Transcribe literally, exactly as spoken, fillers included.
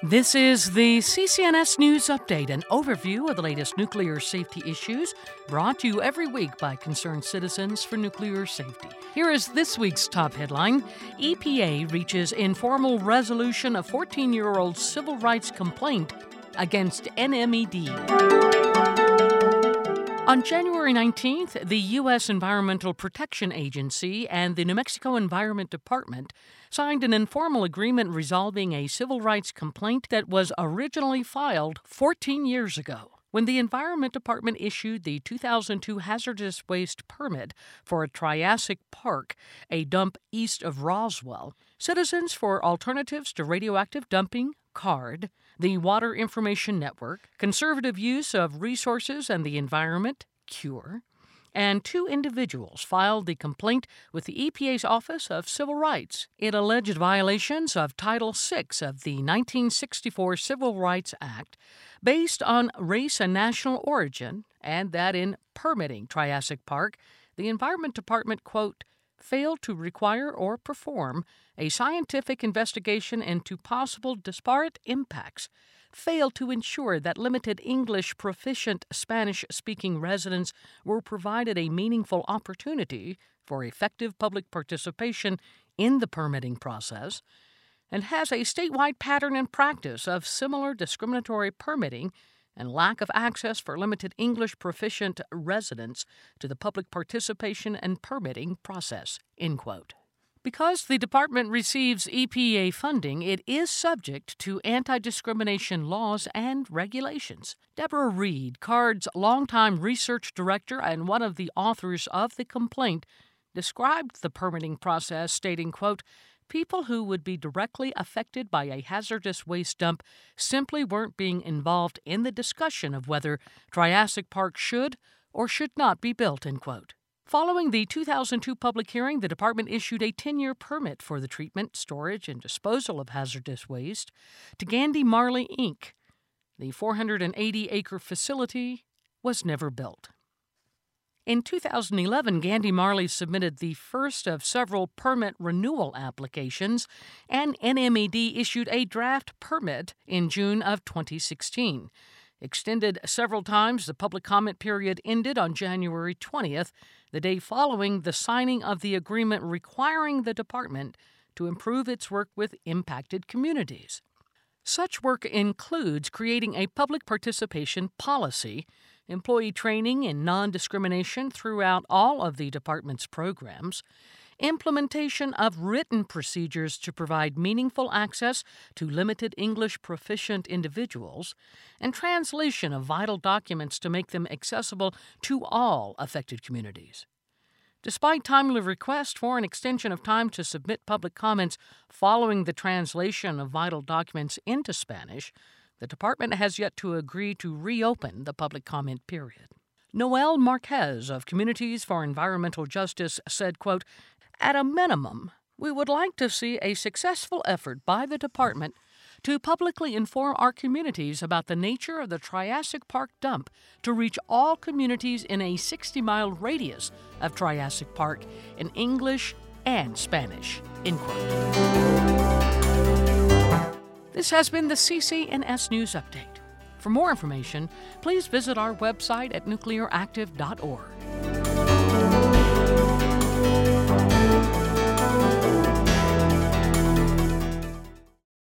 This is the C C N S News Update, an overview of the latest nuclear safety issues, brought to you every week by concerned citizens for nuclear safety. Here is this week's top headline. E P A reaches informal resolution of fourteen-year-old civil rights complaint against N M E D. On January nineteenth, the U S Environmental Protection Agency and the New Mexico Environment Department signed an informal agreement resolving a civil rights complaint that was originally filed fourteen years ago. When the Environment Department issued the two thousand two hazardous waste permit for a Triassic Park, a dump east of Roswell, Citizens for Alternatives to Radioactive Dumping, CARD, the Water Information Network, Conservative Use of Resources and the Environment, CURE, and two individuals filed the complaint with the E P A's Office of Civil Rights. It alleged violations of Title six of the nineteen sixty-four Civil Rights Act based on race and national origin, and that in permitting Triassic Park, the Environment Department, quote, failed to require or perform a scientific investigation into possible disparate impacts, failed to ensure that limited English proficient Spanish-speaking residents were provided a meaningful opportunity for effective public participation in the permitting process, and has a statewide pattern and practice of similar discriminatory permitting and lack of access for limited English proficient residents to the public participation and permitting process, end quote. Because the department receives E P A funding, it is subject to anti-discrimination laws and regulations. Deborah Reed, CARD's longtime research director and one of the authors of the complaint, described the permitting process, stating, quote, people who would be directly affected by a hazardous waste dump simply weren't being involved in the discussion of whether Triassic Park should or should not be built, end quote. Following the two thousand two public hearing, the department issued a ten-year permit for the treatment, storage, and disposal of hazardous waste to Gandy Marley, Incorporated. The four hundred eighty acre facility was never built. In two thousand eleven, Gandy Marley submitted the first of several permit renewal applications, and N M E D issued a draft permit in June of twenty sixteen. Extended several times, the public comment period ended on January twentieth, the day following the signing of the agreement requiring the department to improve its work with impacted communities. Such work includes creating a public participation policy, employee training in non-discrimination throughout all of the department's programs, implementation of written procedures to provide meaningful access to limited English proficient individuals, and translation of vital documents to make them accessible to all affected communities. Despite timely requests for an extension of time to submit public comments following the translation of vital documents into Spanish, the department has yet to agree to reopen the public comment period. Noel Marquez of Communities for Environmental Justice said, quote, at a minimum, we would like to see a successful effort by the department to publicly inform our communities about the nature of the Triassic Park dump to reach all communities in a sixty-mile radius of Triassic Park in English and Spanish, end quote. This has been the C C N S News Update. For more information, please visit our website at nuclear active dot org.